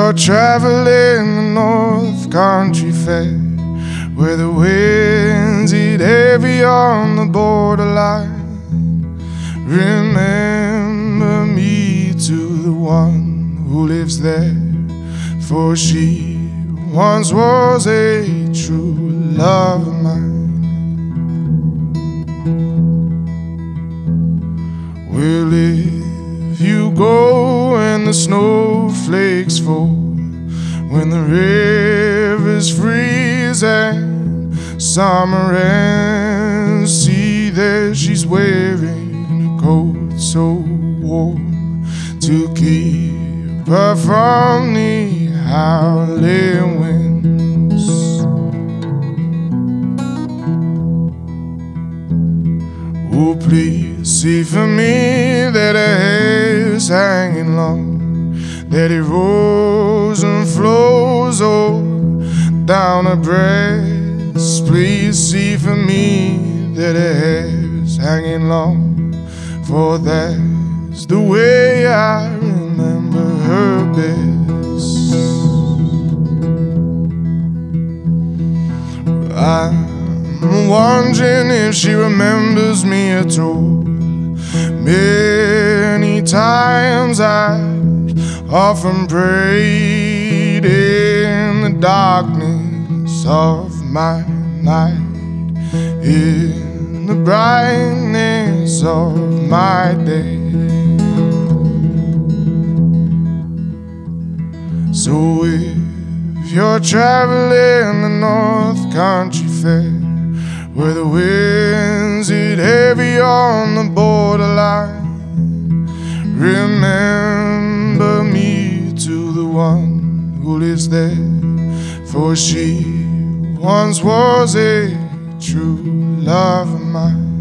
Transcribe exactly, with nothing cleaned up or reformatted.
you're traveling the North Country Fair, where the winds hit heavy on the borderline, remember me to the one who lives there, for she once was a true love of mine. Well, if you go and the snowflakes fall, when the rivers freeze and summer ends, see there she's wearing a coat so warm to keep her from the howling winds. Oh, please see for me that her hair's hanging long, that it rolls and flows all down her breast. Please see for me that her hair's hanging long, for that's the way I remember her best. I'm wondering if she remembers me at all. Many times I've often prayed in the darkness of my night, in the brightness of my day. So if you're traveling the North Country Fair, where the winds hit heavy on the borderline, remember me to the one who lives there, for she once was a true love of mine.